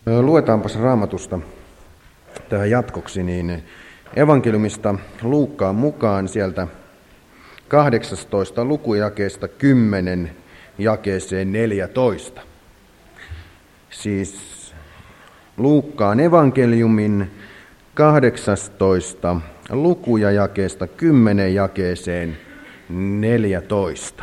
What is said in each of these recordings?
Luetaanpas Raamatusta tähän jatkoksi, niin evankeliumista Luukkaan mukaan sieltä 18. lukujakeesta 10 jakeeseen 14. Siis Luukkaan evankeliumin 18. lukuja jakeesta 10 jakeeseen 14.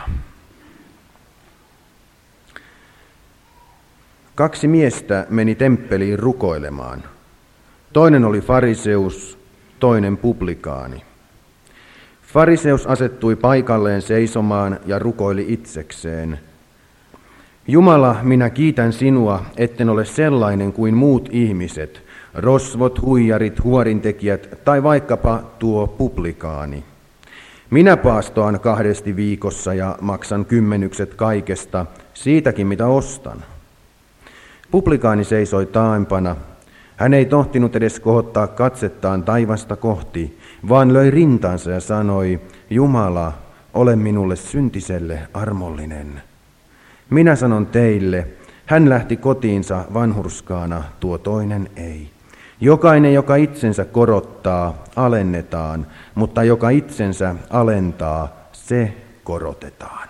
2 miestä meni temppeliin rukoilemaan. Toinen oli fariseus, toinen publikaani. Fariseus asettui paikalleen seisomaan ja rukoili itsekseen. Jumala, minä kiitän sinua, etten ole sellainen kuin muut ihmiset, rosvot, huijarit, huorintekijät tai vaikkapa tuo publikaani. Minä paastoan 2 viikossa ja maksan 10 kaikesta, siitäkin mitä ostan. Publikaani seisoi taaempana. Hän ei tohtinut edes kohottaa katsettaan taivasta kohti, vaan löi rintaansa ja sanoi, Jumala, ole minulle syntiselle armollinen. Minä sanon teille, hän lähti kotiinsa vanhurskaana, tuo toinen ei. Jokainen, joka itsensä korottaa, alennetaan, mutta joka itsensä alentaa, se korotetaan.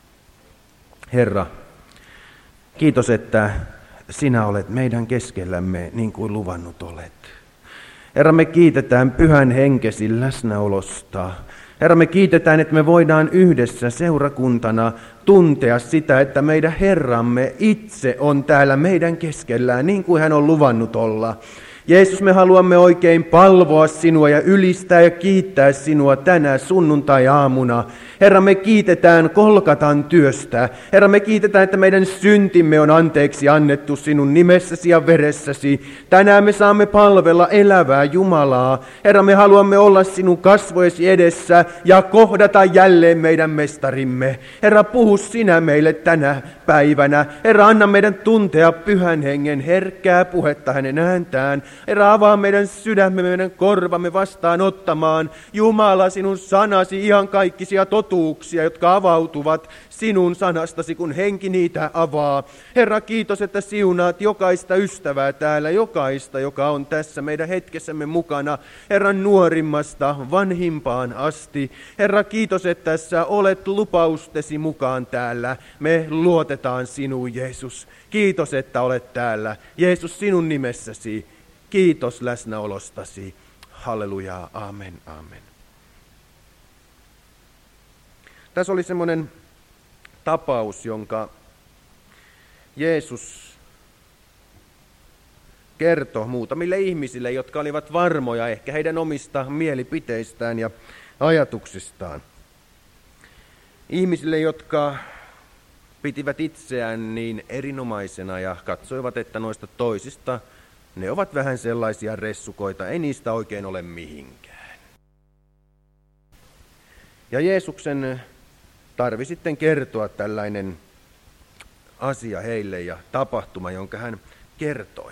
Herra, kiitos, että sinä olet meidän keskellämme niin kuin luvannut olet. Herra, me kiitetään pyhän henkesi läsnäolosta. Herra, me kiitetään, että me voidaan yhdessä seurakuntana tuntea sitä, että meidän Herramme itse on täällä meidän keskellään niin kuin hän on luvannut olla. Jeesus, me haluamme oikein palvoa sinua ja ylistää ja kiittää sinua tänä sunnuntai-aamuna. Herra, me kiitetään Kolkatan työstä. Herra, me kiitetään, että meidän syntimme on anteeksi annettu sinun nimessäsi ja veressäsi. Tänään me saamme palvella elävää Jumalaa. Herra, me haluamme olla sinun kasvojesi edessä ja kohdata jälleen meidän mestarimme. Herra, puhu sinä meille tänä päivänä. Herra, anna meidän tuntea pyhän hengen herkkää puhetta hänen ääntään. Herra, avaa meidän sydämemme, meidän korvamme vastaanottamaan Jumala sinun sanasi ihan kaikkisia totuuksia, jotka avautuvat sinun sanastasi, kun henki niitä avaa. Herra, kiitos, että siunaat jokaista ystävää täällä, jokaista, joka on tässä meidän hetkessämme mukana. Herra, nuorimmasta vanhimpaan asti. Herra, kiitos, että sä olet lupaustesi mukaan täällä. Me luotetaan sinuun, Jeesus. Kiitos, että olet täällä. Jeesus, sinun nimessäsi. Kiitos läsnäolostasi. Halleluja. Amen. Amen. Tässä oli semmoinen tapaus, jonka Jeesus kertoi muutamille ihmisille, jotka olivat varmoja ehkä heidän omista mielipiteistään ja ajatuksistaan. Ihmisille, jotka pitivät itseään niin erinomaisena ja katsoivat, että noista toisista ne ovat vähän sellaisia ressukoita, ei niistä oikein ole mihinkään. Ja Jeesuksen tarvi sitten kertoa tällainen asia heille ja tapahtuma, jonka hän kertoi.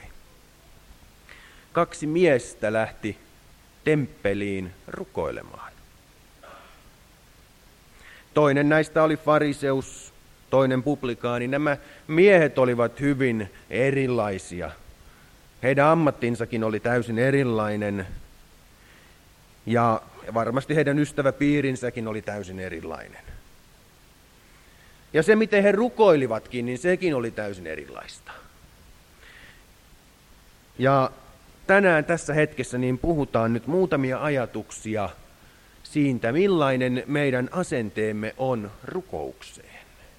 2 miestä lähti temppeliin rukoilemaan. Toinen näistä oli fariseus, toinen publikaani. Nämä miehet olivat hyvin erilaisia. Heidän ammattinsakin oli täysin erilainen ja varmasti heidän ystäväpiirinsäkin oli täysin erilainen. Ja se, miten he rukoilivatkin, niin sekin oli täysin erilaista. Ja tänään tässä hetkessä niin puhutaan nyt muutamia ajatuksia siitä, millainen meidän asenteemme on rukoukseen.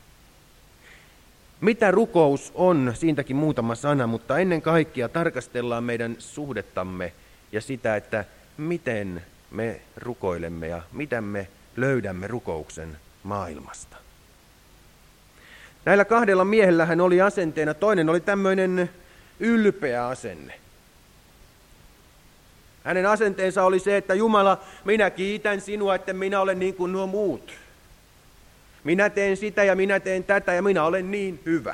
Mitä rukous on, siitäkin muutama sana, mutta ennen kaikkea tarkastellaan meidän suhdettamme ja sitä, että miten me rukoilemme ja miten me löydämme rukouksen maailmasta. Näillä 2 miehellähän oli asenteena, toinen oli tämmöinen ylpeä asenne. Hänen asenteensa oli se, että Jumala, minä kiitän sinua, että minä olen niin kuin nuo muut. Minä teen sitä ja minä teen tätä ja minä olen niin hyvä.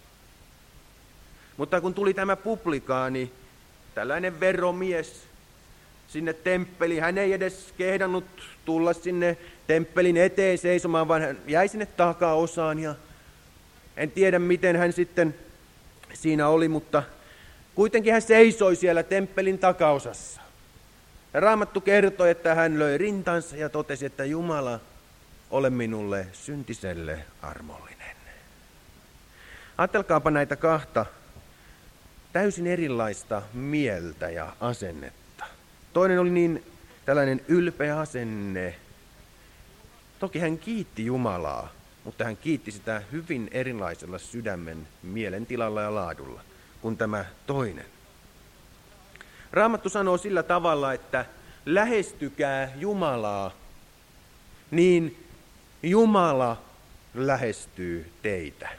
Mutta kun tuli tämä publikaani, tällainen veromies sinne temppeliin, hän ei edes kehdannut tulla sinne temppelin eteen seisomaan, vaan hän jäi sinne takaosaan ja en tiedä miten hän sitten siinä oli, mutta Kuitenkin hän seisoi siellä temppelin takaosassa. Ja Raamattu kertoi, että hän löi rintansa ja totesi, että Jumala, ole minulle syntiselle armollinen. Ajatelkaapa näitä kahta täysin erilaista mieltä ja asennetta. Toinen oli niin tällainen ylpeä asenne. Toki hän kiitti Jumalaa, mutta hän kiitti sitä hyvin erilaisella sydämen mielentilalla ja laadulla kuin tämä toinen. Raamattu sanoo sillä tavalla, että lähestykää Jumalaa, niin Jumala lähestyy teitä.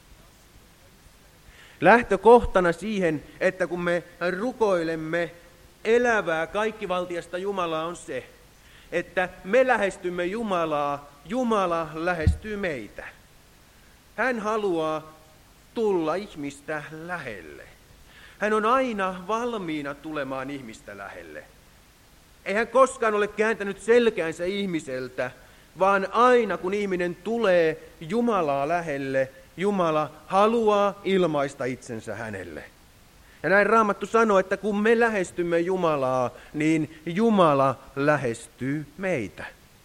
Lähtökohtana siihen, että kun me rukoilemme elävää kaikkivaltiasta Jumalaa, on se, että me lähestymme Jumalaa, Jumala lähestyy meitä. Hän haluaa tulla ihmistä lähelle. Hän on aina valmiina tulemaan ihmistä lähelle. Ei hän koskaan ole kääntänyt selkäänsä ihmiseltä, vaan aina kun ihminen tulee Jumalaa lähelle, Jumala haluaa ilmaista itsensä hänelle. Ja näin Raamattu sanoo, että kun me lähestymme Jumalaa, niin Jumala lähestyy meitä.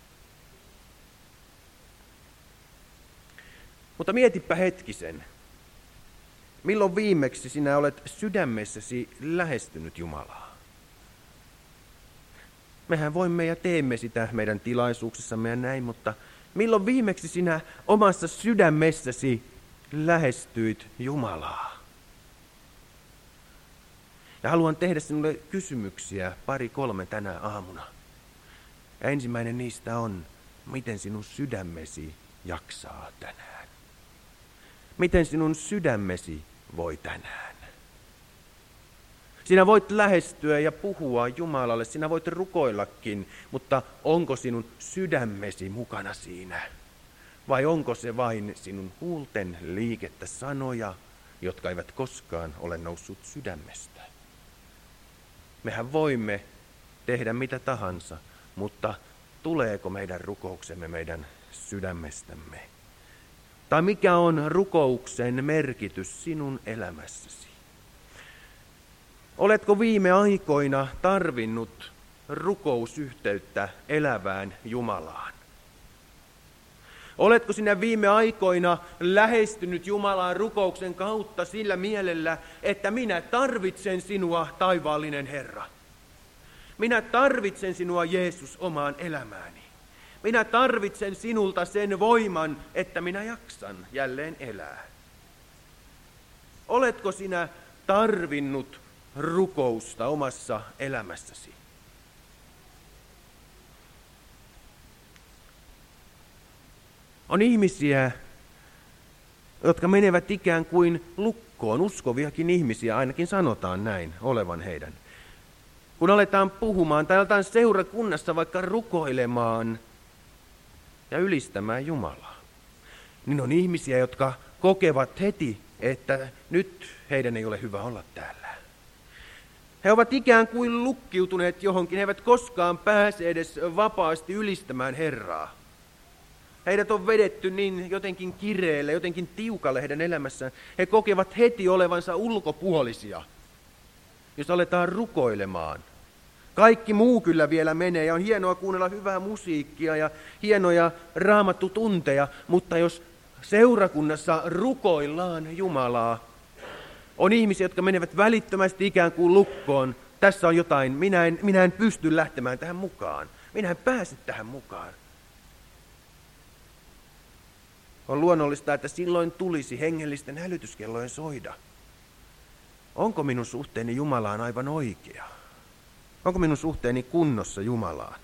Mutta mietipä hetkisen. Milloin viimeksi sinä olet sydämessäsi lähestynyt Jumalaa? Mehän voimme ja teemme sitä meidän tilaisuuksissamme ja näin, mutta milloin viimeksi sinä omassa sydämessäsi lähestyit Jumalaa? Ja haluan tehdä sinulle kysymyksiä 2-3 tänä aamuna. Ja ensimmäinen niistä on, miten sinun sydämesi jaksaa tänään? Miten sinun sydämesi voi tänään? Sinä voit lähestyä ja puhua Jumalalle, sinä voit rukoillakin, mutta onko sinun sydämesi mukana siinä? Vai onko se vain sinun huulten liikettä, sanoja, jotka eivät koskaan ole noussut sydämestä? Mehän voimme tehdä mitä tahansa, mutta tuleeko meidän rukouksemme meidän sydämestämme? Tai mikä on rukouksen merkitys sinun elämässäsi? Oletko viime aikoina tarvinnut rukousyhteyttä elävään Jumalaan? Oletko sinä viime aikoina lähestynyt Jumalaa rukouksen kautta sillä mielellä, että minä tarvitsen sinua, taivaallinen Herra. Minä tarvitsen sinua, Jeesus, omaan elämääni. Minä tarvitsen sinulta sen voiman, että minä jaksan jälleen elää. Oletko sinä tarvinnut rukousta omassa elämässäsi? On ihmisiä, jotka menevät ikään kuin lukkoon, uskoviakin ihmisiä, ainakin sanotaan näin olevan heidän. Kun aletaan puhumaan tai aletaan seurakunnassa vaikka rukoilemaan ja ylistämään Jumalaa, niin on ihmisiä, jotka kokevat heti, että nyt heidän ei ole hyvä olla täällä. He ovat ikään kuin lukkiutuneet johonkin, he eivät koskaan pääse edes vapaasti ylistämään Herraa. Heidät on vedetty niin jotenkin kireelle, jotenkin tiukalle heidän elämässään. He kokevat heti olevansa ulkopuolisia, jos aletaan rukoilemaan. Kaikki muu kyllä vielä menee ja on hienoa kuunnella hyvää musiikkia ja hienoja raamattutunteja, mutta jos seurakunnassa rukoillaan Jumalaa, on ihmisiä, jotka menevät välittömästi ikään kuin lukkoon. Tässä on jotain, minä en pysty lähtemään tähän mukaan. Minä en pääse tähän mukaan. On luonnollista, että silloin tulisi hengellisten hälytyskellojen soida. Onko minun suhteeni Jumalaan aivan oikea? Onko minun suhteeni kunnossa Jumalaan?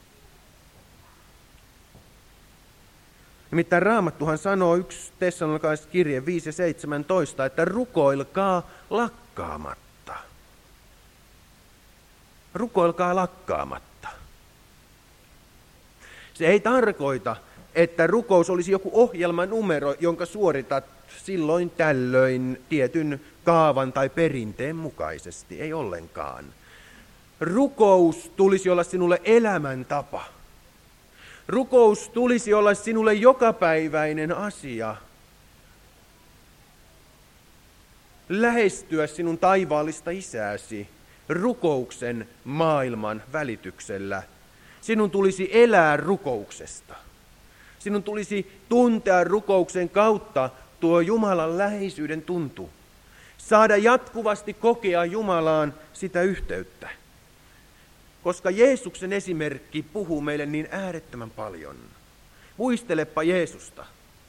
Nimittäin Raamattuhan sanoo 1 Tessalonikalaiskirje 5:17, että rukoilkaa lakkaamatta. Rukoilkaa lakkaamatta. Se ei tarkoita, että rukous olisi joku ohjelmanumero, jonka suoritat silloin tällöin tietyn kaavan tai perinteen mukaisesti. Ei ollenkaan. Rukous tulisi olla sinulle elämäntapa. Rukous tulisi olla sinulle jokapäiväinen asia. lähestyä sinun taivaallista isääsi rukouksen maailman välityksellä. Sinun tulisi elää rukouksesta. Sinun tulisi tuntea rukouksen kautta tuo Jumalan läheisyyden tuntu. Saada jatkuvasti kokea Jumalaan sitä yhteyttä. Koska Jeesuksen esimerkki puhuu meille niin äärettömän paljon. Muistelepa Jeesusta.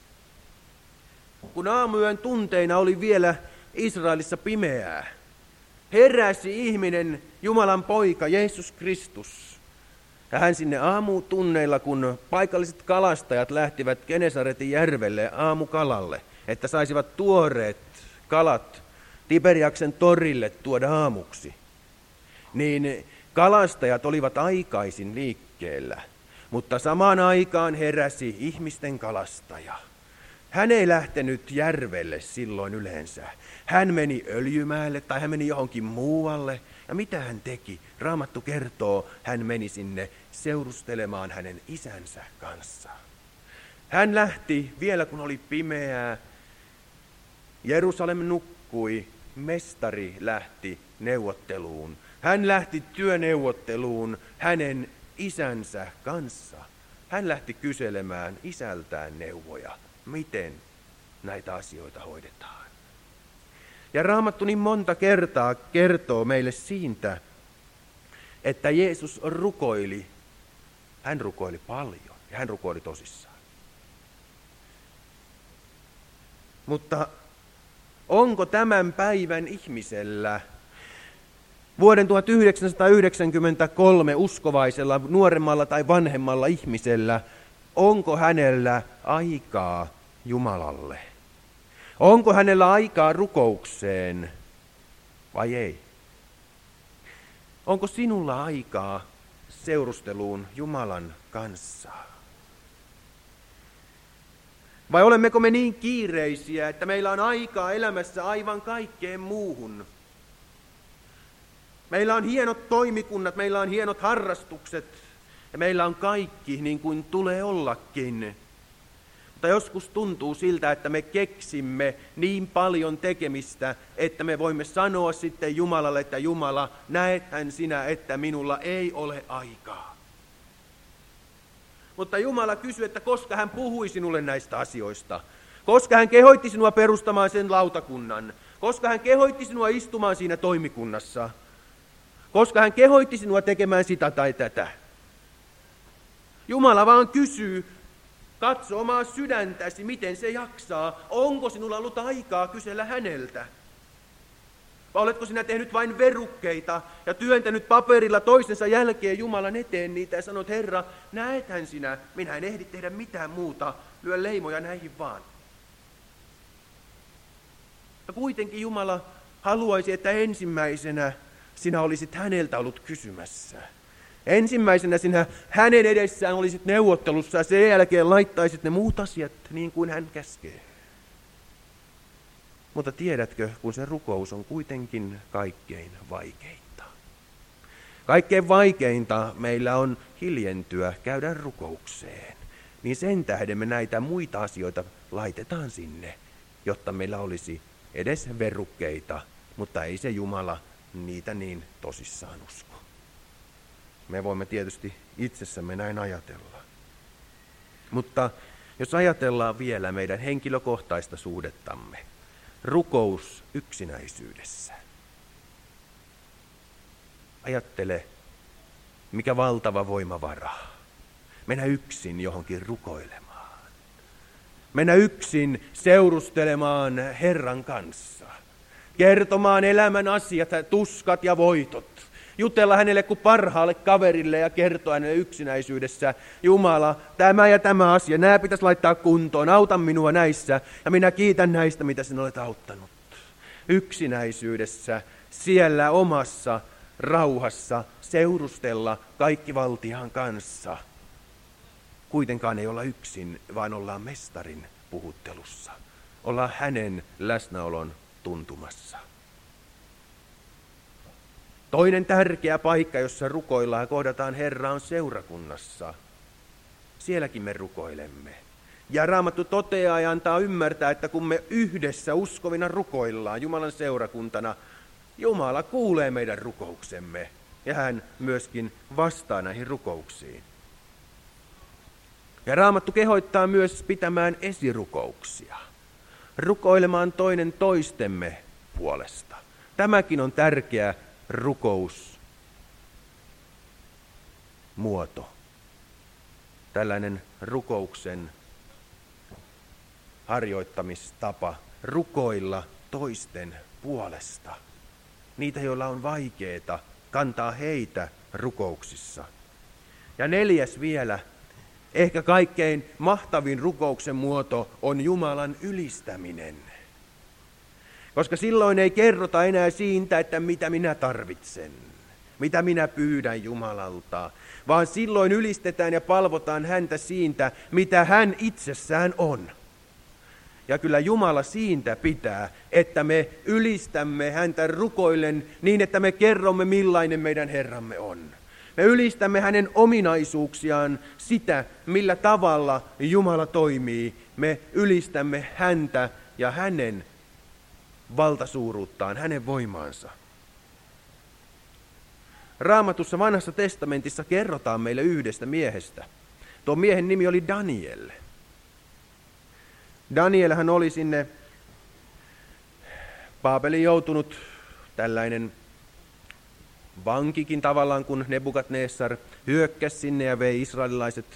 Kun aamuyön tunteina oli vielä Israelissa pimeää, heräsi ihminen, Jumalan poika, Jeesus Kristus. Ja hän sinne aamutunneilla, kun paikalliset kalastajat lähtivät Genesaretin järvelle aamukalalle, että saisivat tuoreet kalat Tiberiaksen torille tuoda aamuksi, niin kalastajat olivat aikaisin liikkeellä, mutta samaan aikaan heräsi ihmisten kalastaja. Hän ei lähtenyt järvelle silloin yleensä. Hän meni Öljymäelle tai hän meni johonkin muualle. Ja mitä hän teki? Raamattu kertoo, hän meni sinne seurustelemaan hänen isänsä kanssa. Hän lähti vielä kun oli pimeää. Jerusalem nukkui, mestari lähti neuvotteluun. Hän lähti työneuvotteluun hänen isänsä kanssa. Hän lähti kyselemään isältään neuvoja, miten näitä asioita hoidetaan. Ja Raamattu niin monta kertaa kertoo meille siitä, että Jeesus rukoili. Hän rukoili paljon ja hän rukoili tosissaan. Mutta onko tämän päivän ihmisellä, vuoden 1993 uskovaisella, nuoremmalla tai vanhemmalla ihmisellä, onko hänellä aikaa Jumalalle? Onko hänellä aikaa rukoukseen vai ei? Onko sinulla aikaa seurusteluun Jumalan kanssa? Vai olemmeko me niin kiireisiä, että meillä on aikaa elämässä aivan kaikkeen muuhun? Meillä on hienot toimikunnat, meillä on hienot harrastukset ja meillä on kaikki niin kuin tulee ollakin. Mutta joskus tuntuu siltä, että me keksimme niin paljon tekemistä, että me voimme sanoa sitten Jumalalle, että Jumala, näethän sinä, että minulla ei ole aikaa. Mutta Jumala kysyy, että koska hän puhui sinulle näistä asioista, koska hän kehoitti sinua perustamaan sen lautakunnan, koska hän kehoitti sinua istumaan siinä toimikunnassa, koska hän kehoitti sinua tekemään sitä tai tätä. Jumala vaan kysyy, katso omaa sydäntäsi, miten se jaksaa. Onko sinulla ollut aikaa kysellä häneltä? Vai oletko sinä tehnyt vain verukkeita ja työntänyt paperilla toisensa jälkeen Jumalan eteen niitä ja sanot, Herra, näethän sinä, minä en ehdi tehdä mitään muuta, lyö leimoja näihin vaan. Ja kuitenkin Jumala haluaisi, että ensimmäisenä sinä olisit häneltä ollut kysymässä. Ensimmäisenä sinä hänen edessään olisit neuvottelussa ja sen jälkeen laittaisit ne muut asiat niin kuin hän käskee. Mutta tiedätkö, kun se rukous on kuitenkin kaikkein vaikeinta. Kaikkein vaikeinta meillä on hiljentyä, käydä rukoukseen. Niin sen tähden me näitä muita asioita laitetaan sinne, jotta meillä olisi edes verukkeita, mutta ei se Jumala niitä niin tosissaan usko. Me voimme tietysti itsessämme näin ajatella. Mutta jos ajatellaan vielä meidän henkilökohtaista suhdettamme, rukous yksinäisyydessä. Ajattele, mikä valtava voimavara. Mennä yksin johonkin rukoilemaan. Mennä yksin seurustelemaan Herran kanssa. Kertomaan elämän asiat, tuskat ja voitot. Jutella hänelle kuin parhaalle kaverille ja kertoa hänelle yksinäisyydessä. Jumala, tämä ja tämä asia, nämä pitäisi laittaa kuntoon. Auta minua näissä ja minä kiitän näistä, mitä sinä olet auttanut. Yksinäisyydessä, siellä omassa rauhassa seurustella kaikkivaltiaan kanssa. Kuitenkaan ei olla yksin, vaan ollaan mestarin puhuttelussa. Ollaan hänen läsnäolon tuntumassa. Toinen tärkeä paikka, jossa rukoillaan ja kohdataan Herra, on seurakunnassa. Sielläkin me rukoilemme. Ja Raamattu toteaa ja antaa ymmärtää, että kun me yhdessä uskovina rukoillaan Jumalan seurakuntana, Jumala kuulee meidän rukouksemme ja hän myöskin vastaa näihin rukouksiin. Ja Raamattu kehottaa myös pitämään esirukouksia, rukoilemaan toinen toistemme puolesta. Tämäkin on tärkeä rukousmuoto. Tällainen rukouksen harjoittamistapa, rukoilla toisten puolesta. Niitä, joilla on vaikeaa, kantaa heitä rukouksissa. Ja 4. vielä, ehkä kaikkein mahtavin rukouksen muoto on Jumalan ylistäminen. Koska silloin ei kerrota enää siitä, että mitä minä tarvitsen, mitä minä pyydän Jumalalta, vaan silloin ylistetään ja palvotaan häntä siitä, mitä hän itsessään on. Ja kyllä Jumala siitä pitää, että me ylistämme häntä rukoillen niin, että me kerromme, millainen meidän Herramme on. Me ylistämme hänen ominaisuuksiaan, sitä, millä tavalla Jumala toimii. Me ylistämme häntä ja hänen valtasuuruuttaan, hänen voimaansa. Raamatussa Vanhassa testamentissa kerrotaan meille yhdestä miehestä. Tuo miehen nimi oli Daniel. Danielhän oli sinne Baabeliin joutunut tällainen vankikin tavallaan, kun Nebukadnessar hyökkäsi sinne ja vei israelilaiset.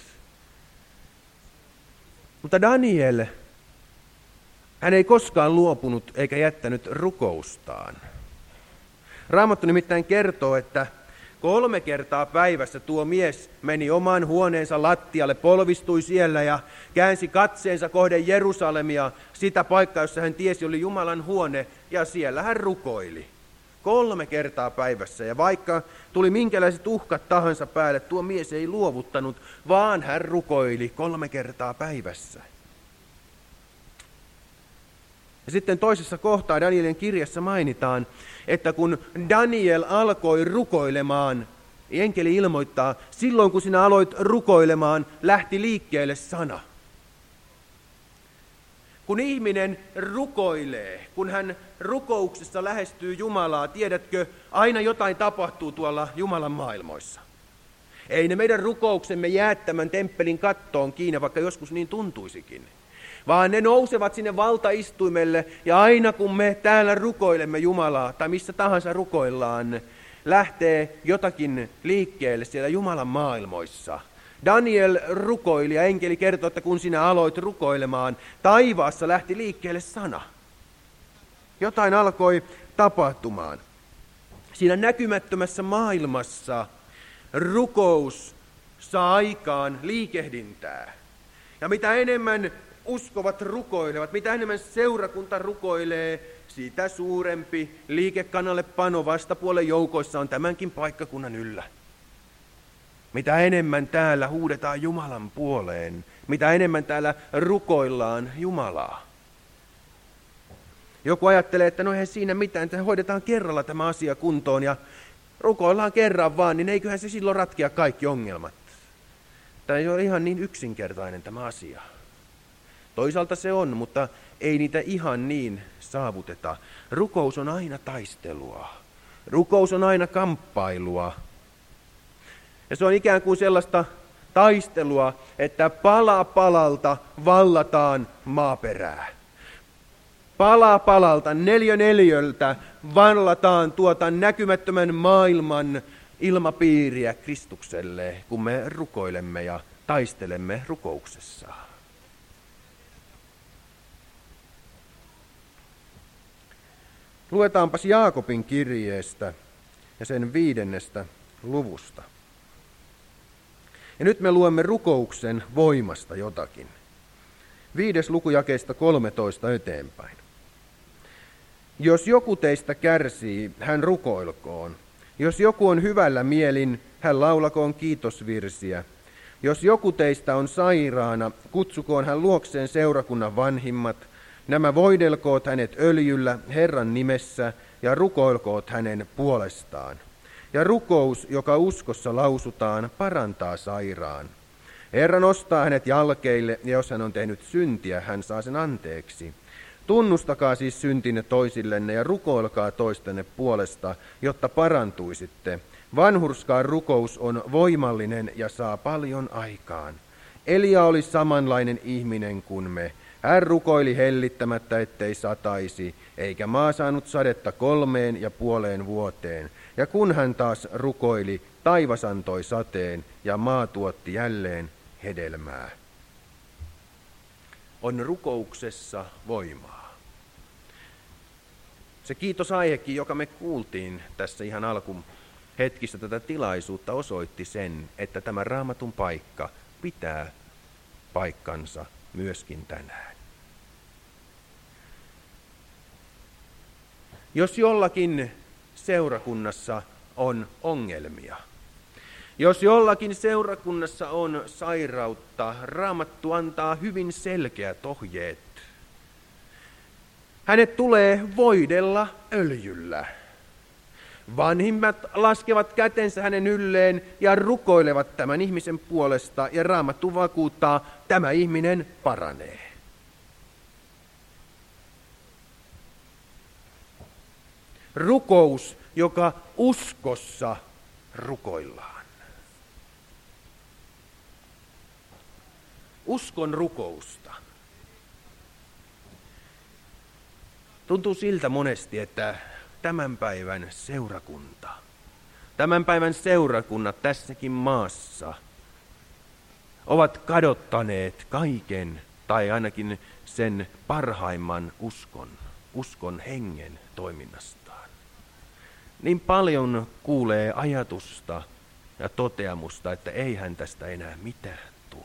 Mutta Daniel, hän ei koskaan luopunut eikä jättänyt rukoustaan. Raamattu nimittäin kertoo, että 3 kertaa päivässä tuo mies meni oman huoneensa lattialle, polvistui siellä ja käänsi katseensa kohden Jerusalemia, sitä paikkaa, jossa hän tiesi oli Jumalan huone, ja siellä hän rukoili. 3 kertaa päivässä, ja vaikka tuli minkälaiset uhkat tahansa päälle, tuo mies ei luovuttanut, vaan hän rukoili 3 kertaa päivässä. Ja sitten toisessa kohtaa Danielin kirjassa mainitaan, että kun Daniel alkoi rukoilemaan, enkeli ilmoittaa, silloin kun sinä aloit rukoilemaan, lähti liikkeelle sana. Kun ihminen rukoilee, kun hän rukouksessa lähestyy Jumalaa, tiedätkö, aina jotain tapahtuu tuolla Jumalan maailmoissa. Ei ne meidän rukouksemme jää tämän temppelin kattoon kiinni, vaikka joskus niin tuntuisikin. Vaan ne nousevat sinne valtaistuimelle, ja aina kun me täällä rukoilemme Jumalaa, tai missä tahansa rukoillaan, lähtee jotakin liikkeelle siellä Jumalan maailmoissa. Daniel rukoili, ja enkeli kertoo, että kun sinä aloit rukoilemaan, taivaassa lähti liikkeelle sana. Jotain alkoi tapahtumaan. Siinä näkymättömässä maailmassa rukous saa aikaan liikehdintää. Ja mitä enemmän uskovat rukoilevat, mitä enemmän seurakunta rukoilee, sitä suurempi liikekannallepano vastapuolen joukoissa on tämänkin paikkakunnan yllä. Mitä enemmän täällä huudetaan Jumalan puoleen, mitä enemmän täällä rukoillaan Jumalaa. Joku ajattelee, että no eihän siinä mitään, että hoidetaan kerralla tämä asia kuntoon ja rukoillaan kerran vaan, niin eiköhän se silloin ratkea kaikki ongelmat. Tämä ei ole ihan niin yksinkertainen tämä asia. Toisaalta se on, mutta ei niitä ihan niin saavuteta. Rukous on aina taistelua. Rukous on aina kamppailua. Ja se on ikään kuin sellaista taistelua, että pala palalta vallataan maaperää. Pala palalta, neliö neliöltä vallataan tuota näkymättömän maailman ilmapiiriä Kristukselle, kun me rukoilemme ja taistelemme rukouksessa. Luetaanpas Jaakobin kirjeestä ja sen 5. luvusta. Ja nyt me luemme rukouksen voimasta jotakin. 5. luku jakeesta 13 eteenpäin. Jos joku teistä kärsii, hän rukoilkoon. Jos joku on hyvällä mielin, hän laulakoon kiitosvirsiä. Jos joku teistä on sairaana, kutsukoon hän luokseen seurakunnan vanhimmat. Nämä voidelkoot hänet öljyllä Herran nimessä ja rukoilkoot hänen puolestaan. Ja rukous, joka uskossa lausutaan, parantaa sairaan. Herra nostaa hänet jalkeille, ja jos hän on tehnyt syntiä, hän saa sen anteeksi. Tunnustakaa siis syntinne toisillenne ja rukoilkaa toistenne puolesta, jotta parantuisitte. Vanhurskaan rukous on voimallinen ja saa paljon aikaan. Elia oli samanlainen ihminen kuin me. Hän rukoili hellittämättä, ettei sataisi, eikä maa saanut sadetta 3,5 vuoteen. Ja kun hän taas rukoili, taivas antoi sateen, ja maa tuotti jälleen hedelmää. On rukouksessa voimaa. Se kiitosaihekin, joka me kuultiin tässä ihan alkuhetkistä tätä tilaisuutta, osoitti sen, että tämä Raamatun paikka pitää paikkansa myöskin tänään. Jos jollakin seurakunnassa on ongelmia, jos jollakin seurakunnassa on sairautta, Raamattu antaa hyvin selkeät ohjeet. Hänet tulee voidella öljyllä. Vanhimmat laskevat kätensä hänen ylleen ja rukoilevat tämän ihmisen puolesta, ja Raamattu vakuuttaa, tämä ihminen paranee. Rukous, joka uskossa rukoillaan. Uskon rukousta. Tuntuu siltä monesti, että tämän päivän seurakunnat tässäkin maassa ovat kadottaneet kaiken, tai ainakin sen parhaimman uskon hengen toiminnastaan. Niin paljon kuulee ajatusta ja toteamusta, että eihän tästä enää mitään tule.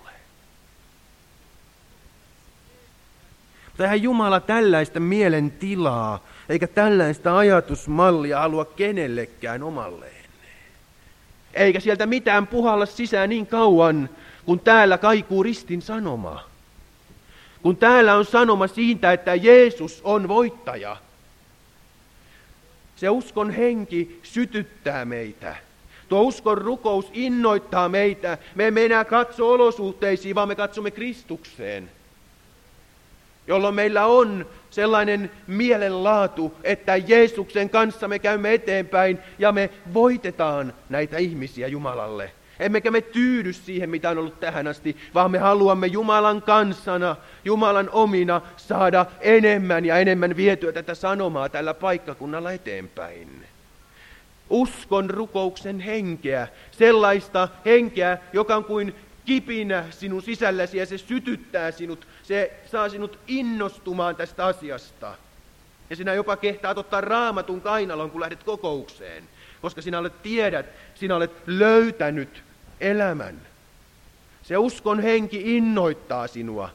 Mutta eihän Jumala tällaista mielentilaa eikä tällaista ajatusmallia halua kenellekään omalleen. Eikä sieltä mitään puhalla sisään niin kauan, kun täällä kaikuu ristin sanoma. Kun täällä on sanoma siitä, että Jeesus on voittaja. Se uskon henki sytyttää meitä. Tuo uskon rukous innoittaa meitä. Me emme enää katso olosuhteisiin, vaan me katsomme Kristukseen. Jolloin meillä on sellainen mielenlaatu, että Jeesuksen kanssa me käymme eteenpäin ja me voitetaan näitä ihmisiä Jumalalle. Emmekä me tyydy siihen, mitä on ollut tähän asti, vaan me haluamme Jumalan kansana, Jumalan omina saada enemmän ja enemmän vietyä tätä sanomaa tällä paikkakunnalla eteenpäin. Uskon rukouksen henkeä, sellaista henkeä, joka on kuin kipinä sinun sisälläsi ja se sytyttää sinut, se saa sinut innostumaan tästä asiasta. Ja sinä jopa kehtaat ottaa Raamatun kainalon, kun lähdet kokoukseen, koska sinä olet löytänyt elämän. Se uskon henki innoittaa sinua.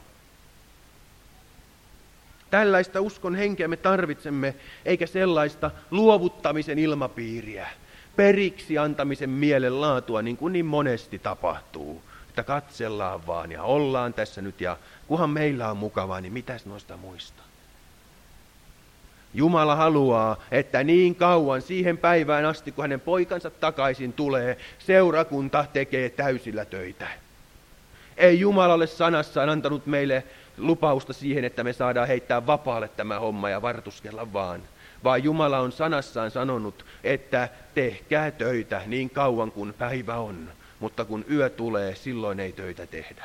Tällaista uskon henkeä me tarvitsemme, eikä sellaista luovuttamisen ilmapiiriä, periksi antamisen mielenlaatua, niin kuin niin monesti tapahtuu. Että katsellaan vaan ja ollaan tässä nyt ja kunhan meillä on mukavaa, niin mitäs noista muista? Jumala haluaa, että niin kauan siihen päivään asti, kun hänen poikansa takaisin tulee, seurakunta tekee täysillä töitä. Ei Jumala ole sanassaan antanut meille lupausta siihen, että me saadaan heittää vapaalle tämä homma ja vartuskella vaan Jumala on sanassaan sanonut, että tehkää töitä niin kauan kuin päivä on, mutta kun yö tulee, silloin ei töitä tehdä.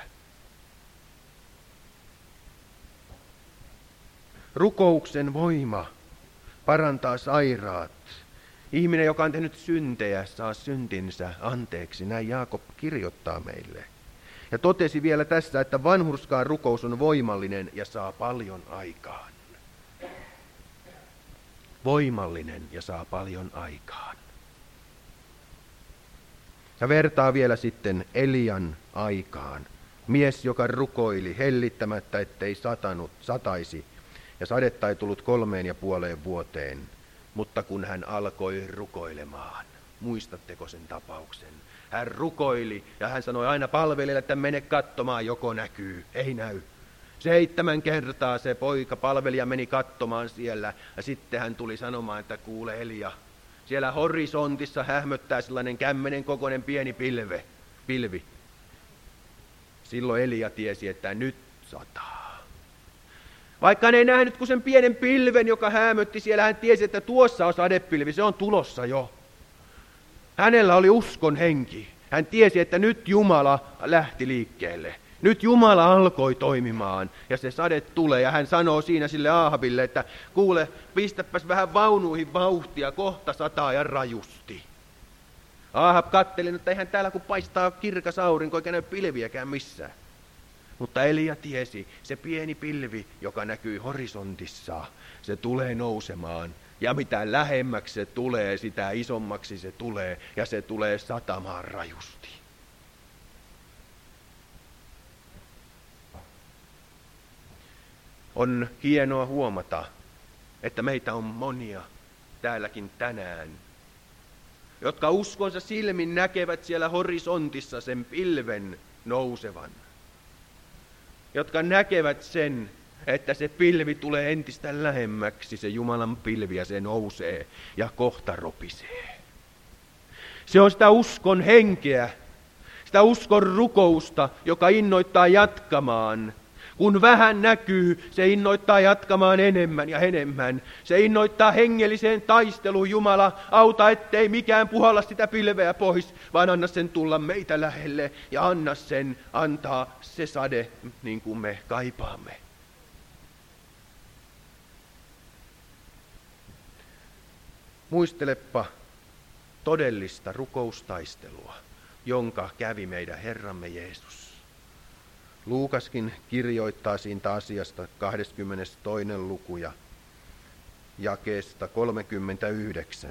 Rukouksen voima parantaa sairaat. Ihminen, joka on tehnyt syntejä, saa syntinsä anteeksi. Näin Jaakob kirjoittaa meille. Ja totesi vielä tässä, että vanhurskaan rukous on voimallinen ja saa paljon aikaan. Voimallinen ja saa paljon aikaan. Ja vertaa vielä sitten Elian aikaan. Mies, joka rukoili hellittämättä, ettei sataisi. Ja sadetta ei tullut 3,5 vuoteen, mutta kun hän alkoi rukoilemaan, muistatteko sen tapauksen? Hän rukoili ja hän sanoi aina palvelijalle, että mene katsomaan, joko näkyy, ei näy. 7 kertaa se palvelija meni katsomaan siellä ja sitten hän tuli sanomaan, että kuule Elia, siellä horisontissa hähmöttää sellainen kämmenen kokoinen pieni pilvi. Silloin Elia tiesi, että nyt sataa. Vaikka hän ei nähnyt kuin sen pienen pilven, joka häämötti siellä, hän tiesi, että tuossa on sadepilvi, se on tulossa jo. Hänellä oli uskon henki. Hän tiesi, että nyt Jumala lähti liikkeelle. Nyt Jumala alkoi toimimaan ja se sade tulee. Ja hän sanoo siinä sille Aahabille, että kuule, pistäpäs vähän vaunuihin vauhtia, kohta sataa ja rajusti. Aahab katteli, että eihän täällä kun paistaa kirkas aurinko eikä näy pilviäkään missään. Mutta Elia tiesi, se pieni pilvi, joka näkyi horisontissa, se tulee nousemaan. Ja mitä lähemmäksi se tulee, sitä isommaksi se tulee ja se tulee satamaan rajusti. On hienoa huomata, että meitä on monia täälläkin tänään, jotka uskonsa silmin näkevät siellä horisontissa sen pilven nousevan. Jotka näkevät sen, että se pilvi tulee entistä lähemmäksi, se Jumalan pilvi, ja se nousee ja kohta ropisee. Se on sitä uskon henkeä, sitä uskon rukousta, joka innoittaa jatkamaan. Kun vähän näkyy, se innoittaa jatkamaan enemmän ja enemmän. Se innoittaa hengelliseen taisteluun. Jumala, auta, ettei mikään puhalla sitä pilveä pois, vaan anna sen tulla meitä lähelle ja anna sen antaa se sade niin kuin me kaipaamme. Muistelepa todellista rukoustaistelua, jonka kävi meidän Herramme Jeesus. Luukaskin kirjoittaa siitä asiasta 22. luku ja jakeesta 39.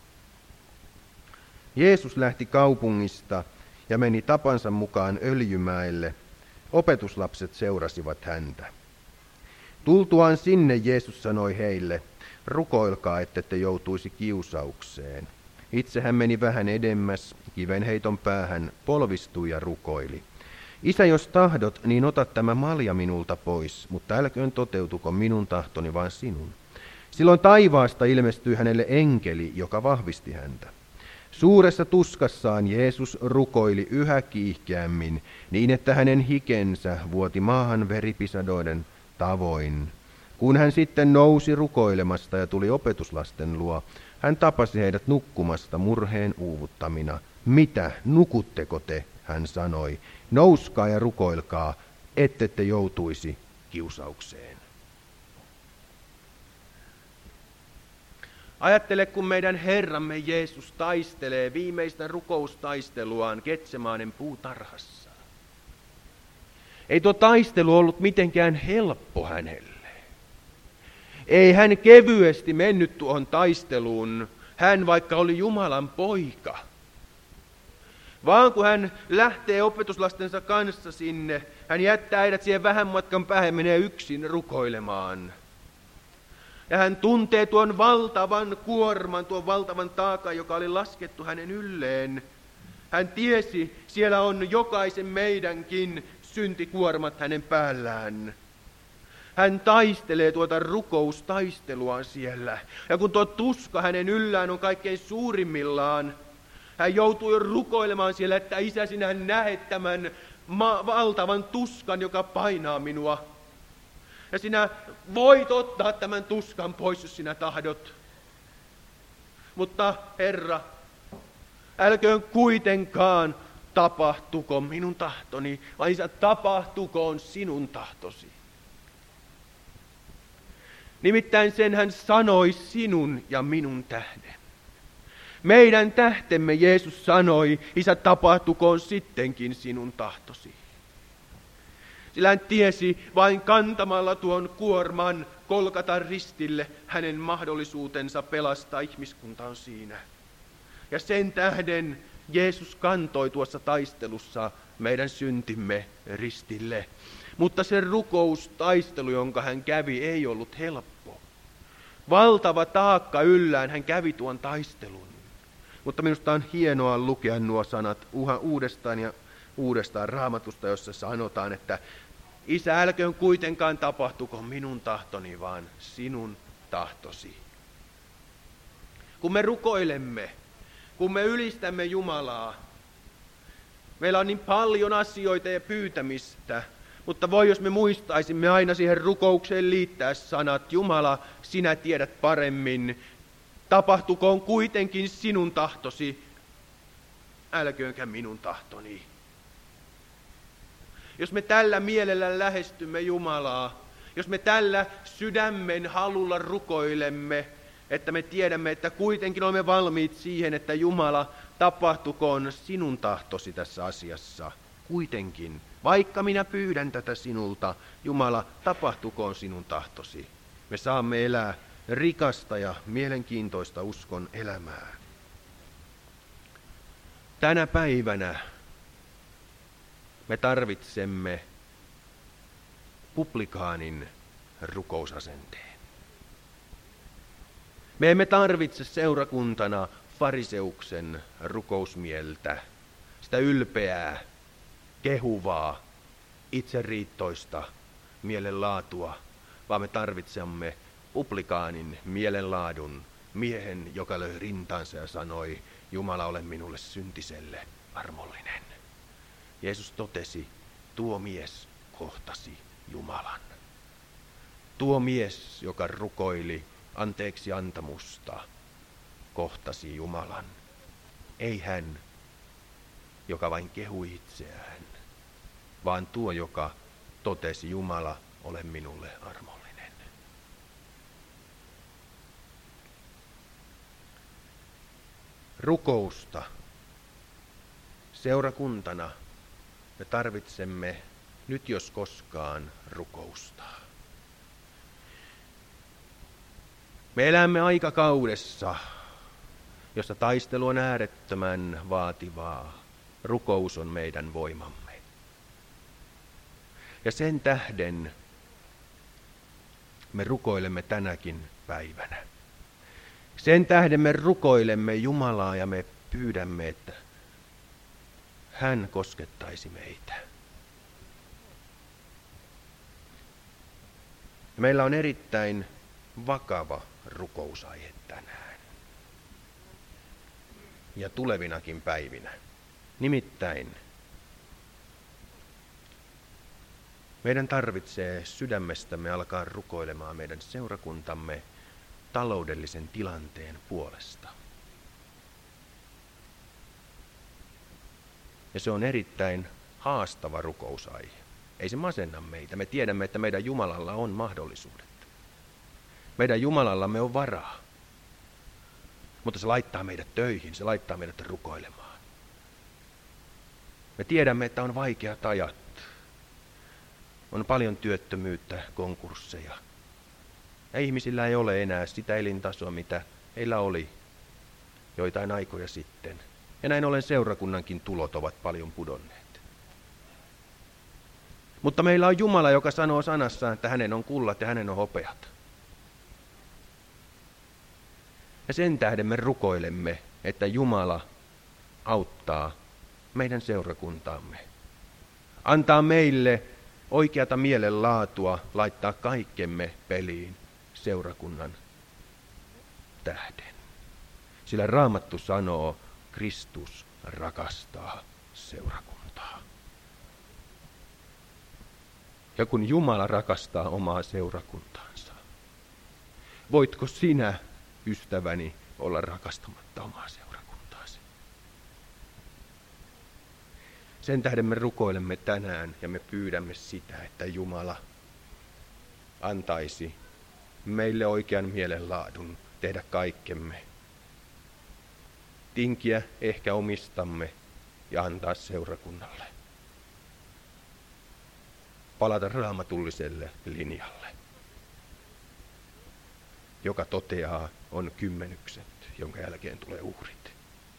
Jeesus lähti kaupungista ja meni tapansa mukaan Öljymäelle. Opetuslapset seurasivat häntä. Tultuaan sinne Jeesus sanoi heille, rukoilkaa, ettette joutuisi kiusaukseen. Itse hän meni vähän edemmäs, kivenheiton päähän, polvistui ja rukoili. Isä, jos tahdot, niin ota tämä malja minulta pois, mutta älköön toteutuko minun tahtoni, vaan sinun. Silloin taivaasta ilmestyi hänelle enkeli, joka vahvisti häntä. Suuressa tuskassaan Jeesus rukoili yhä kiihkeämmin, niin että hänen hikensä vuoti maahan veripisadoiden tavoin. Kun hän sitten nousi rukoilemasta ja tuli opetuslasten luo, hän tapasi heidät nukkumasta murheen uuvuttamina. Mitä, nukutteko te? Hän sanoi. Nouskaa ja rukoilkaa, ettette joutuisi kiusaukseen. Ajattele, kun meidän Herramme Jeesus taistelee viimeistä rukoustaisteluaan Getsemaanen puutarhassa. Ei tuo taistelu ollut mitenkään helppo hänelle. Ei hän kevyesti mennyt tuohon taisteluun, hän vaikka oli Jumalan poika. Vaan kun hän lähtee opetuslastensa kanssa sinne, hän jättää heidät siihen vähän matkan päähän, menee yksin rukoilemaan. Ja hän tuntee tuon valtavan kuorman, tuon valtavan taakan, joka oli laskettu hänen ylleen. Hän tiesi, siellä on jokaisen meidänkin syntikuormat hänen päällään. Hän taistelee tuota rukoustaisteluaan siellä. Ja kun tuo tuska hänen yllään on kaikkein suurimmillaan, hän joutuu jo rukoilemaan siellä, että Isä, sinä näet tämän valtavan tuskan, joka painaa minua. Ja sinä voit ottaa tämän tuskan pois, jos sinä tahdot. Mutta Herra, älköön kuitenkaan tapahtuko minun tahtoni, vaan Isä, tapahtukoon sinun tahtosi. Nimittäin sen hän sanoi sinun ja minun tähden. Meidän tähtemme Jeesus sanoi, Isä, tapahtukoon sittenkin sinun tahtosi. Sillä hän tiesi, vain kantamalla tuon kuorman Golgatan ristille hänen mahdollisuutensa pelastaa ihmiskunta on siinä. Ja sen tähden Jeesus kantoi tuossa taistelussa meidän syntimme ristille. Mutta se rukoustaistelu, jonka hän kävi, ei ollut helppo. Valtava taakka yllään hän kävi tuon taistelun. Mutta minusta on hienoa lukea nuo sanat uudestaan ja uudestaan Raamatusta, jossa sanotaan, että Isä, älköön kuitenkaan tapahtuko minun tahtoni, vaan sinun tahtosi. Kun me rukoilemme, kun me ylistämme Jumalaa, Meillä on niin paljon asioita ja pyytämistä, mutta voi jos me muistaisimme aina siihen rukoukseen liittää sanat, Jumala, sinä tiedät paremmin, tapahtukoon kuitenkin sinun tahtosi, älköönkä minun tahtoni. Jos me tällä mielellä lähestymme Jumalaa, jos me tällä sydämen halulla rukoilemme, että me tiedämme, että kuitenkin olemme valmiit siihen, että Jumala, tapahtukoon sinun tahtosi tässä asiassa. Kuitenkin, vaikka minä pyydän tätä sinulta, Jumala, tapahtukoon sinun tahtosi. Me saamme elää rikasta ja mielenkiintoista uskon elämää. Tänä päivänä me tarvitsemme publikaanin rukousasenteen. Me emme tarvitse seurakuntana fariseuksen rukousmieltä, sitä ylpeää, kehuvaa, itseriittoista mielenlaatua, vaan me tarvitsemme publikaanin mielenlaadun, miehen, joka löi rintansa ja sanoi, Jumala, ole minulle syntiselle armollinen. Jeesus totesi, tuo mies kohtasi Jumalan. Tuo mies, joka rukoili anteeksi antamusta, kohtasi Jumalan. Ei hän, joka vain kehui itseään, vaan tuo, joka totesi, Jumala, ole minulle armollinen. Rukousta seurakuntana me tarvitsemme nyt jos koskaan rukousta. Me elämme aikakaudessa, jossa taistelu on äärettömän vaativaa. Rukous on meidän voimamme. Ja sen tähden me rukoilemme tänäkin päivänä. Sen tähden me rukoilemme Jumalaa ja me pyydämme, että hän koskettaisi meitä. Meillä on erittäin vakava rukousaihe tänään ja tulevinakin päivinä. Nimittäin meidän tarvitsee sydämestämme alkaa rukoilemaan meidän seurakuntamme taloudellisen tilanteen puolesta. Ja se on erittäin haastava rukousaihe. Ei se masenna meitä. Me tiedämme, että meidän Jumalalla on mahdollisuudet. Meidän Jumalallamme on varaa. Mutta se laittaa meidät töihin, se laittaa meidät rukoilemaan. Me tiedämme, että on vaikeat ajat. On paljon työttömyyttä, konkursseja. Ja ihmisillä ei ole enää sitä elintasoa, mitä heillä oli joitain aikoja sitten. Ja näin ollen seurakunnankin tulot ovat paljon pudonneet. Mutta meillä on Jumala, joka sanoo sanassaan, että hänen on kullat ja hänen on hopeat. Ja sen tähden me rukoilemme, että Jumala auttaa meidän seurakuntaamme. Antaa meille oikeata mielenlaatua laittaa kaikkemme peliin seurakunnan tähden. Sillä Raamattu sanoo, Kristus rakastaa seurakuntaa. Ja kun Jumala rakastaa omaa seurakuntaansa, voitko sinä, ystäväni, olla rakastamatta omaa seurakuntaasi? Sen tähden me rukoilemme tänään ja me pyydämme sitä, että Jumala antaisi meille oikean mielenlaadun tehdä kaikkemme. Tinkiä ehkä omistamme ja antaa seurakunnalle. Palata raamatulliselle linjalle, joka toteaa on kymmenykset, jonka jälkeen tulee uhrit.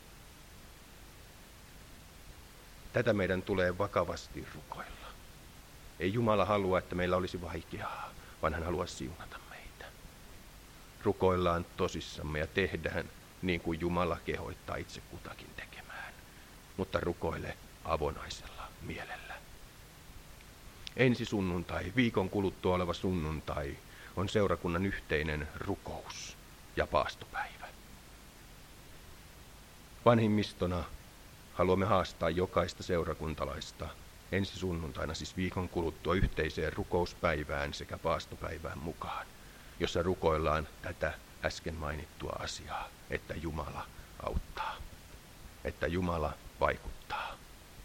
Tätä meidän tulee vakavasti rukoilla. Ei Jumala halua, että meillä olisi vaikeaa, vaan hän haluaa siunata meitä. Rukoillaan tosissamme ja tehdään niin kuin Jumala kehottaa itse kutakin tekemään, mutta rukoile avonaisella mielellä. Ensi sunnuntai, viikon kuluttua oleva sunnuntai, on seurakunnan yhteinen rukous ja paastopäivä. Vanhimmistona haluamme haastaa jokaista seurakuntalaista ensi sunnuntaina, siis viikon kuluttua, yhteiseen rukouspäivään sekä paastopäivään mukaan, jossa rukoillaan tätä äsken mainittua asiaa, että Jumala auttaa, että Jumala vaikuttaa.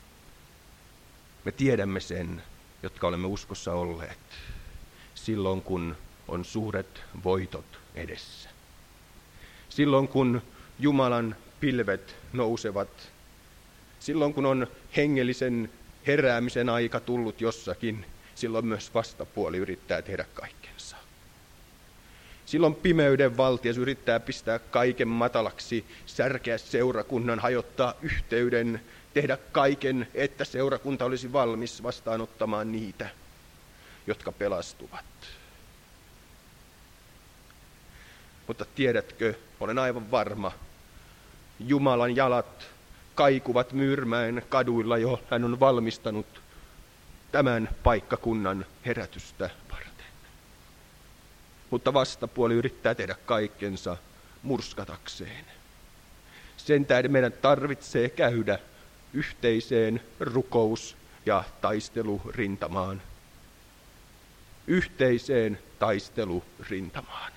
Me tiedämme sen, jotka olemme uskossa olleet, silloin kun on suuret voitot edessä. Silloin kun Jumalan pilvet nousevat, silloin kun on hengellisen heräämisen aika tullut jossakin, silloin myös vastapuoli yrittää tehdä kaikkensa. Silloin pimeyden valtias yrittää pistää kaiken matalaksi, särkeä seurakunnan, hajottaa yhteyden, tehdä kaiken, että seurakunta olisi valmis vastaanottamaan niitä, jotka pelastuvat. Mutta tiedätkö, olen aivan varma, Jumalan jalat kaikuvat Myyrmäen kaduilla jo, hän on valmistanut tämän paikkakunnan herätystä varten. Mutta vastapuoli yrittää tehdä kaikkensa murskatakseen. Sen tähden meidän tarvitsee käydä yhteiseen rukous- ja taistelurintamaan. Yhteiseen taistelurintamaan.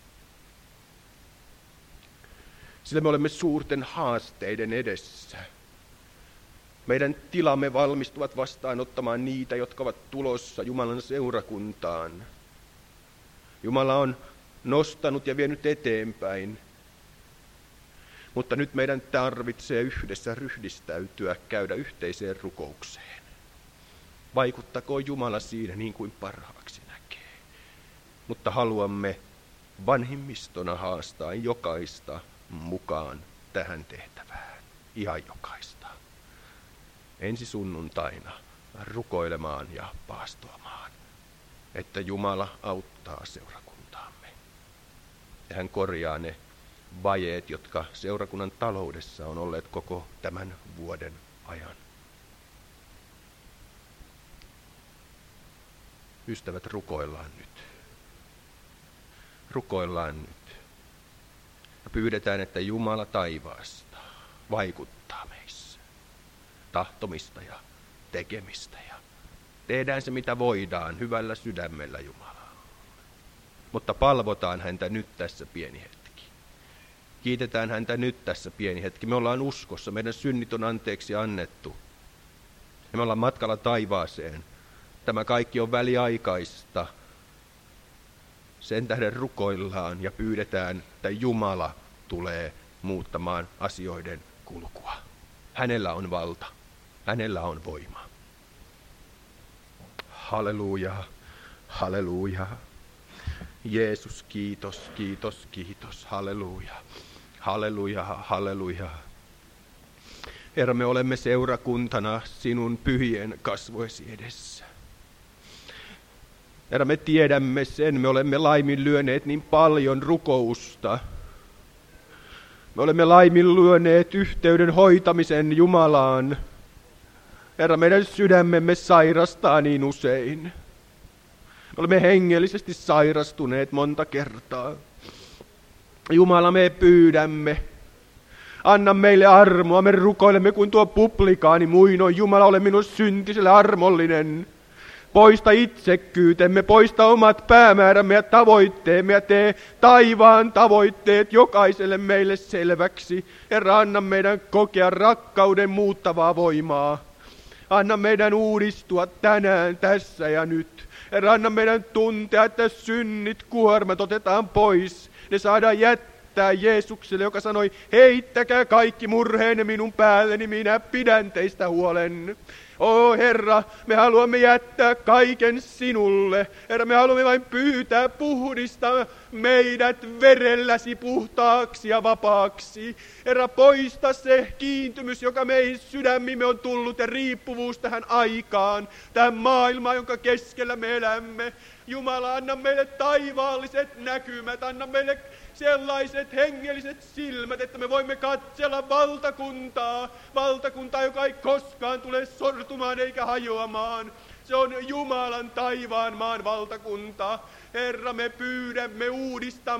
Sillä me olemme suurten haasteiden edessä. Meidän tilamme valmistuvat vastaanottamaan niitä, jotka ovat tulossa Jumalan seurakuntaan. Jumala on nostanut ja vienyt eteenpäin. Mutta nyt meidän tarvitsee yhdessä ryhdistäytyä, käydä yhteiseen rukoukseen. Vaikuttakoon Jumala siinä niin kuin parhaaksi näkee. Mutta haluamme vanhimmistona haastaa jokaista mukaan tähän tehtävään. Ihan jokaista. Ensi sunnuntaina rukoilemaan ja paastoamaan, että Jumala auttaa seurakuntaamme. Ja hän korjaa ne vajeet, jotka seurakunnan taloudessa on olleet koko tämän vuoden ajan. Ystävät, rukoillaan nyt. Rukoillaan nyt. Ja pyydetään, että Jumala taivaasta vaikuttaa meissä. Tahtomista ja tekemistä. Ja tehdään se, mitä voidaan, hyvällä sydämellä Jumalaa. Mutta palvotaan häntä nyt tässä pieni hetki. Kiitetään häntä nyt tässä pieni hetki. Me ollaan uskossa, meidän synnit on anteeksi annettu. Ja me ollaan matkalla taivaaseen. Tämä kaikki on väliaikaista. Sen tähden rukoillaan ja pyydetään, että Jumala tulee muuttamaan asioiden kulkua. Hänellä on valta. Hänellä on voima. Halleluja, halleluja. Jeesus, kiitos, kiitos, kiitos. Halleluja, halleluja, halleluja. Herra, me olemme seurakuntana sinun pyhien kasvoisi edessä. Herra, me tiedämme sen, me olemme laiminlyöneet niin paljon rukousta. Me olemme laiminlyöneet yhteyden hoitamisen Jumalaan. Herra, meidän sydämemme sairastaa niin usein. Me olemme hengellisesti sairastuneet monta kertaa. Jumala, me pyydämme. Anna meille armoa, me rukoilemme kuin tuo publikaani muinoin. Jumala, ole minun syntiselle armollinen. Poista itsekkyytemme, poista omat päämäärämme ja tavoitteemme ja tee taivaan tavoitteet jokaiselle meille selväksi. Herra, anna meidän kokea rakkauden muuttavaa voimaa. Anna meidän uudistua tänään, tässä ja nyt. Herra, anna meidän tuntea, että synnit, kuormat otetaan pois. Ne saadaan jättää Jeesukselle, joka sanoi, heittäkää kaikki murheenne minun päälleni, minä pidän teistä huolen. Herra, me haluamme jättää kaiken sinulle. Herra, me haluamme vain pyytää, puhdista meidät verelläsi puhtaaksi ja vapaaksi. Herra, poista se kiintymys, joka meihin sydämimme on tullut ja riippuvuus tähän aikaan, tähän maailmaan, jonka keskellä me elämme. Jumala, anna meille taivaalliset näkymät, anna meille sellaiset hengelliset silmät, että me voimme katsella valtakuntaa, joka ei koskaan tule sortumaan eikä hajoamaan. Se on Jumalan taivaan maan valtakunta. Herra, me pyydämme, uudista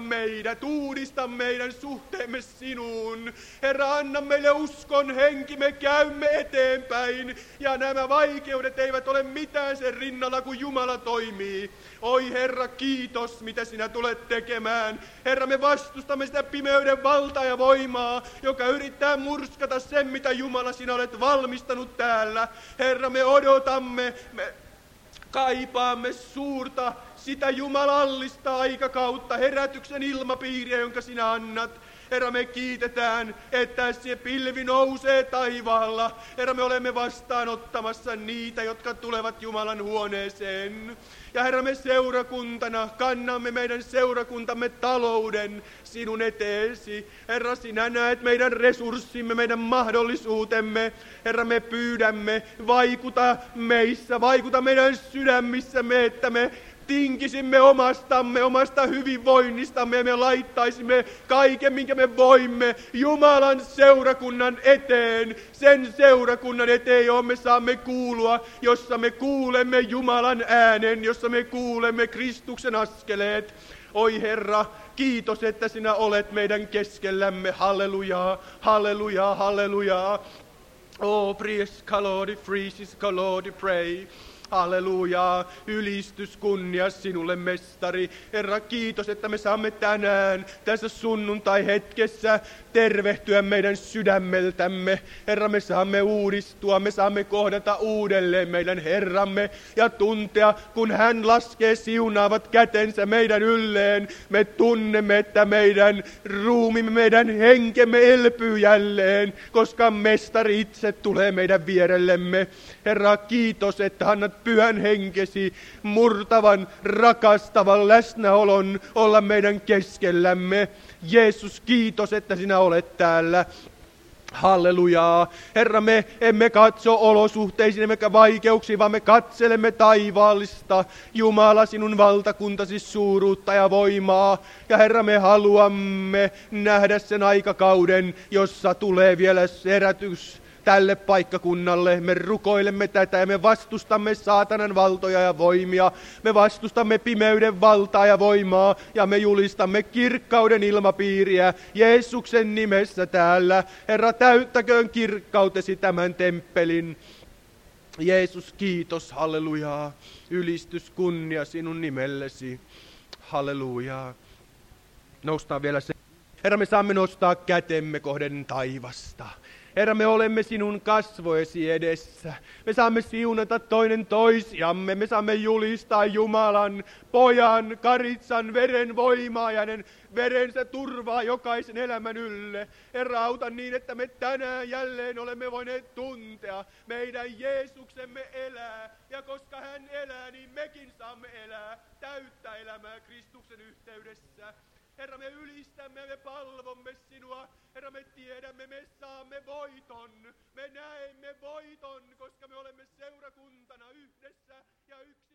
meidän suhteemme sinuun. Herra, anna meille uskon henki, me käymme eteenpäin. Ja nämä vaikeudet eivät ole mitään sen rinnalla, kun Jumala toimii. Oi Herra, kiitos, mitä sinä tulet tekemään. Herra, me vastustamme sitä pimeyden valtaa ja voimaa, joka yrittää murskata sen, mitä Jumala sinä olet valmistanut täällä. Herra, me odotamme, me kaipaamme suurta, sitä jumalallista aikakautta, herätyksen ilmapiiriä, jonka sinä annat. Herra, me kiitetään, että se pilvi nousee taivaalla. Herra, me olemme vastaanottamassa niitä, jotka tulevat Jumalan huoneeseen. Ja Herra, me seurakuntana kannamme meidän seurakuntamme talouden sinun eteesi. Herra, sinä näet meidän resurssimme, meidän mahdollisuutemme. Herra, me pyydämme, vaikuta meissä, vaikuta meidän sydämissämme, että me tinkisimme omasta hyvinvoinnistamme ja me laittaisimme kaiken, minkä me voimme Jumalan seurakunnan eteen. Sen seurakunnan eteen, johon me saamme kuulua, jossa me kuulemme Jumalan äänen, jossa me kuulemme Kristuksen askeleet. Oi Herra, kiitos, että sinä olet meidän keskellämme. Hallelujaa, hallelujaa, hallelujaa. Oh, praise Kalodi, freezes Kalodi, pray. Halleluja, ylistys, kunnia sinulle, mestari. Herra, kiitos, että me saamme tänään tässä sunnuntai-hetkessä tervehtyä meidän sydämeltämme. Herra, me saamme uudistua, me saamme kohdata uudelleen meidän Herramme ja tuntea, kun hän laskee siunaavat kätensä meidän ylleen. Me tunnemme, että meidän ruumimme, meidän henkemme elpyy jälleen, koska mestari itse tulee meidän vierellemme. Herra, kiitos, että annat Pyhän henkesi murtavan, rakastavan läsnäolon olla meidän keskellämme. Jeesus, kiitos, että sinä olet täällä. Hallelujaa. Herra, me emme katso olosuhteisiin emmekä vaikeuksiin, vaan me katselemme taivaallista Jumala, sinun valtakuntasi suuruutta ja voimaa. Ja Herra, me haluamme nähdä sen aikakauden, jossa tulee vielä herätys tälle paikkakunnalle. Me rukoilemme tätä ja me vastustamme saatanan valtoja ja voimia. Me vastustamme pimeyden valtaa ja voimaa ja me julistamme kirkkauden ilmapiiriä Jeesuksen nimessä täällä. Herra, täyttäköön kirkkautesi tämän temppelin. Jeesus, kiitos, hallelujaa. Ylistys, kunnia sinun nimellesi. Hallelujaa. Noustaan vielä se. Herra, me saamme nostaa kätemme kohden taivasta. Herra, me olemme sinun kasvojesi edessä. Me saamme siunata toinen toisiamme. Me saamme julistaa Jumalan, Pojan, Karitsan, veren voimaa ja hänen verensä turvaa jokaisen elämän ylle. Herra, auta niin, että me tänään jälleen olemme voineet tuntea meidän Jeesuksemme elää. Ja koska hän elää, niin mekin saamme elää täyttä elämää Kristuksen yhteydessä. Herra, me ylistämme, me palvomme sinua. Herra, me tiedämme, me saamme voiton. Me näemme voiton, koska me olemme seurakuntana yhdessä ja yksi.